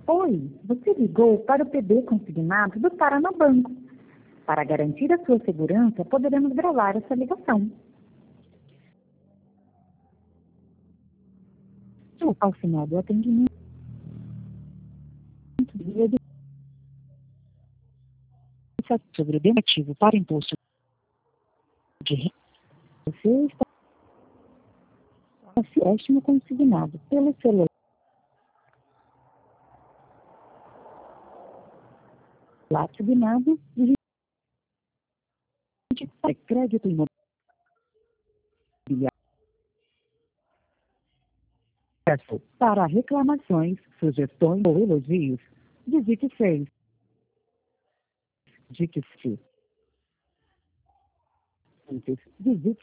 Oi, você ligou para o PB consignado do Paranabanco. Para garantir a sua segurança, poderemos gravar essa ligação. Ao final do atendimento, sobre o demitivo para imposto de renda, você está empréstimo consignado pelo celular consignado de crédito imobiliário. Para reclamações, sugestões ou elogios, digite 6. Digite 6. Digite